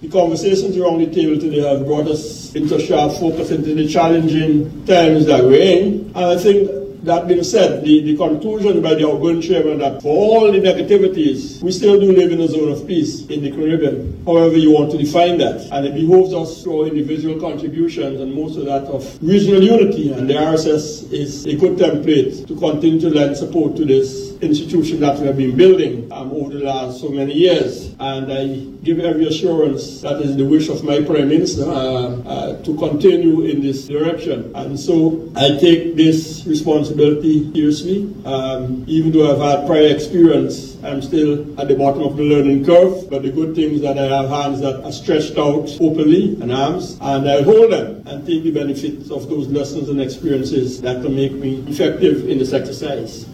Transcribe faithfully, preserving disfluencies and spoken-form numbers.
The conversations around the table today have brought us into sharp focus into the challenging times that we're in. And I think that being said, the, the conclusion by the outgoing chairman that for all the negativities, we still do live in a zone of peace in the Caribbean, however you want to define that. And it behoves us through individual contributions and most of that of regional unity. And the R S S is a good template to continue to lend support to this institution that we have been building um, over the last so many years. And I give every assurance that is the wish of my Prime Minister uh, uh, to continue in this direction. And so I take this responsibility seriously. Um, even though I've had prior experience, I'm still at the bottom of the learning curve. But the good thing is that I have hands that are stretched out openly and arms, and I'll hold them and take the benefits of those lessons and experiences that can make me effective in this exercise.